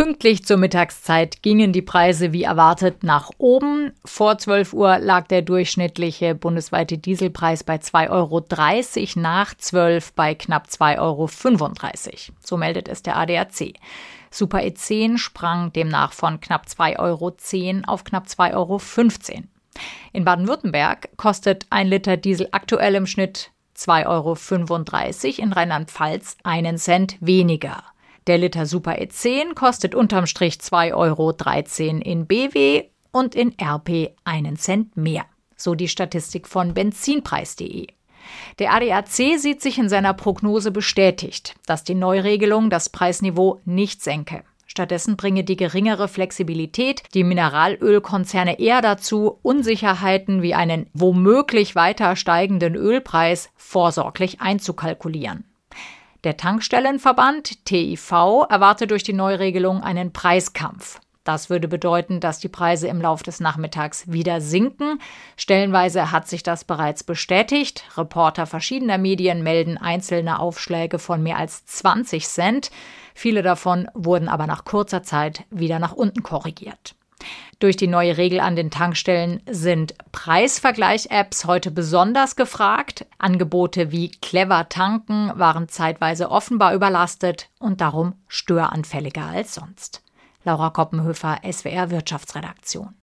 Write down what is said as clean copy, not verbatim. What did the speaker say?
Pünktlich zur Mittagszeit gingen die Preise wie erwartet nach oben. Vor 12 Uhr lag der durchschnittliche bundesweite Dieselpreis bei 2,30 €, nach 12 bei knapp 2,35 €. So meldet es der ADAC. Super E10 sprang demnach von knapp 2,10 € auf knapp 2,15 €. In Baden-Württemberg kostet ein Liter Diesel aktuell im Schnitt 2,35 €, in Rheinland-Pfalz einen Cent weniger. Der Liter Super E10 kostet unterm Strich 2,13 € in BW und in RP einen Cent mehr. So die Statistik von benzinpreis.de. Der ADAC sieht sich in seiner Prognose bestätigt, dass die Neuregelung das Preisniveau nicht senke. Stattdessen bringe die geringere Flexibilität die Mineralölkonzerne eher dazu, Unsicherheiten wie einen womöglich weiter steigenden Ölpreis vorsorglich einzukalkulieren. Der Tankstellenverband TIV erwartet durch die Neuregelung einen Preiskampf. Das würde bedeuten, dass die Preise im Lauf des Nachmittags wieder sinken. Stellenweise hat sich das bereits bestätigt. Reporter verschiedener Medien melden einzelne Aufschläge von mehr als 20 Cent. Viele davon wurden aber nach kurzer Zeit wieder nach unten korrigiert. Durch die neue Regel an den Tankstellen sind Preisvergleich-Apps heute besonders gefragt. Angebote wie Clever Tanken waren zeitweise offenbar überlastet und darum störanfälliger als sonst. Laura Koppenhöfer, SWR Wirtschaftsredaktion.